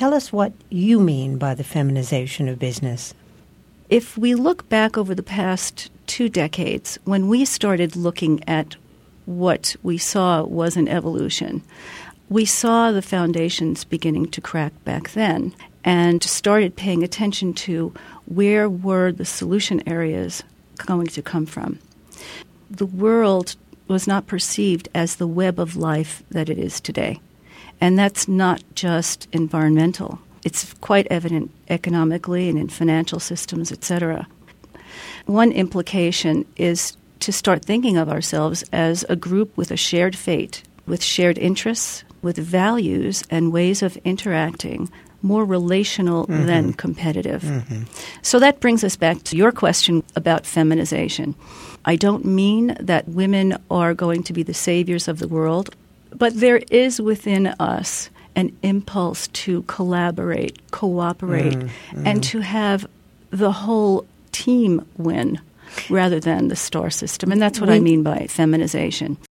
Tell us what you mean by the feminization of business. If we look back over the past 2 decades, when we started looking at what we saw was an evolution, we saw the foundations beginning to crack back then and started paying attention to where were the solution areas going to come from. The world was not perceived as the web of life that it is today. And that's not just environmental. It's quite evident economically and in financial systems, etc. One implication is to start thinking of ourselves as a group with a shared fate, with shared interests, with values and ways of interacting, more relational than competitive. So that brings us back to your question about feminization. I don't mean that women are going to be the saviors of the world, but there is within us an impulse to collaborate, cooperate, and to have the whole team win rather than the star system. And that's what I mean by feminization.